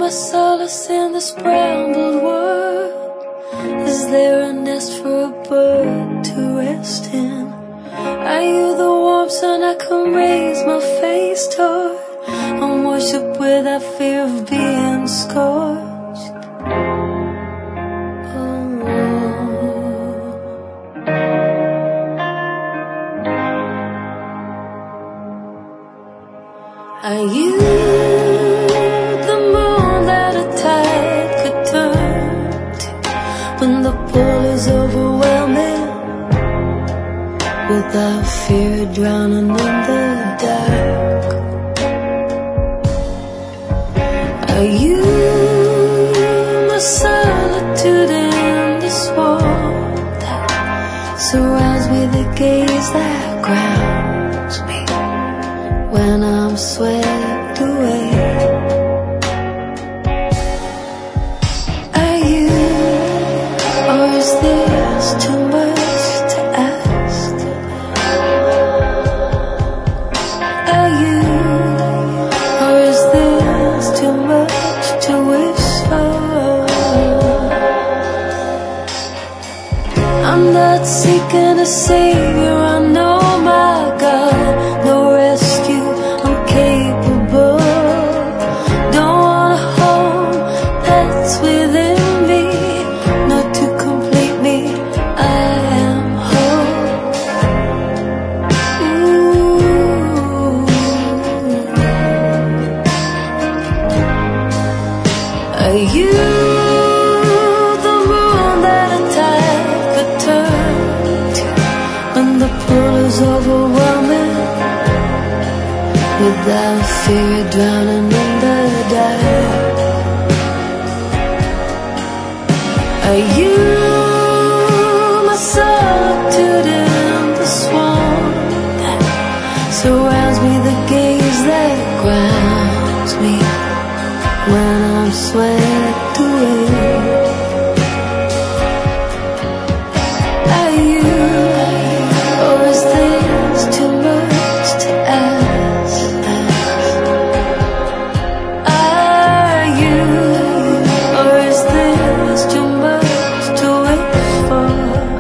my solace in this brambled world? Is there a nest for a bird to rest in? Are you the warm sun I can raise my face toward and worship without fear of being scorched? Are you the moon that a tide could turn to when the pull is overwhelming, without fear drowning in the dark? Are you my solitude in this world that surrounds me, the gaze that grounds me when I'm swept away? Are you, or is this too much to ask? Are you, or is this too much to wish for? I'm not seeking a savior, I know my God, no rescue I'm capable. Don't want a home that's within me, not to complete me, I am whole. Are you the moon that a tide could turn to when the pull is overwhelming, without fear drowning in the dark? Are you my solitude in the swamp that surrounds me, the gaze that grounds me when I'm swept away? Are you, or is this too much to ask? Are you, or is this too much to wish for?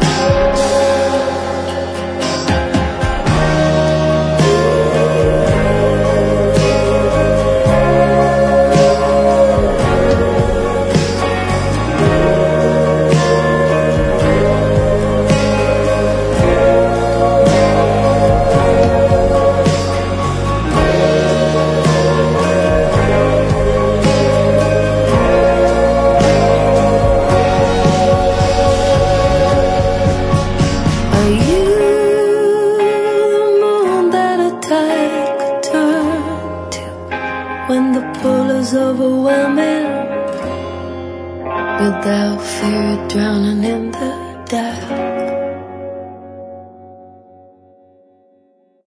Are you the moon that a tide could turn to when the pull is overwhelming, without fear drowning in the dark?